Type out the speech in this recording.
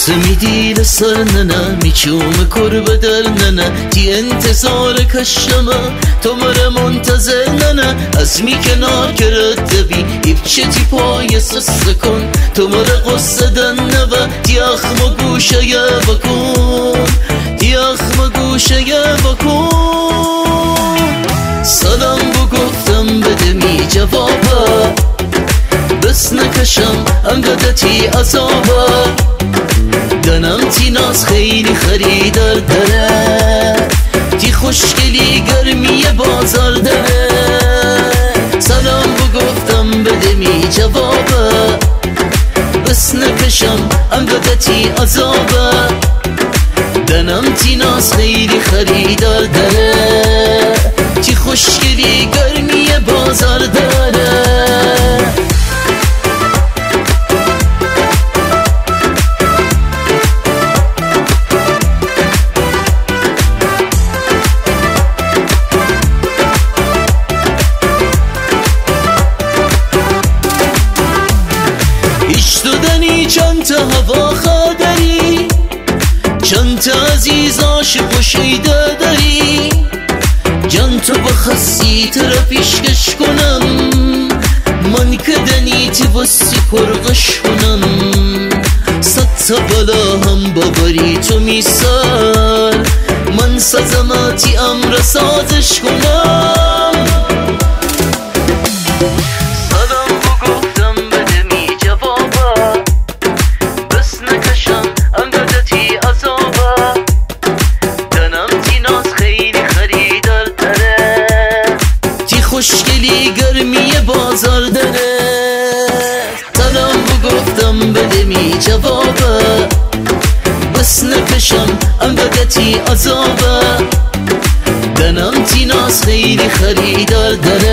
سمیدی لسر ننه میچوم کربه در ننه تی انتظار کشمه تو مره منتظر ننه از می کنار کرده بی ایبچه تی پای سسته کن تو مره قصه دنه و تی اخم گوشه یه بکن تی اخم گوشه یه بکن سلام بو گفتم بده می جوابه بس نکشم انقدر تی عذابه دنم تی ناز خیلی خریدار داره تی خوشگلی گرمی بازار داره سلام بو گفتم بده می جوابه بس نکشم انقدر تی عذابه دنم تی ناز خیلی خریدار داره تی خوشگلی گرمی بازار داره چند تا هوا خادری چند تا عزیزاش پوشیده داری جان تو بخصی تر پیشکش کنم من کدنی تی وسی کرغش کنم صد تا بلا هم بابری تو میسار من سزماتی امر سازش کنم خوشگلی گرمی بازار داره سلام بو گفتم بده می جوابه بس نکشم انقدر تی عذابه دنم تی ناز خیلی خریدار داره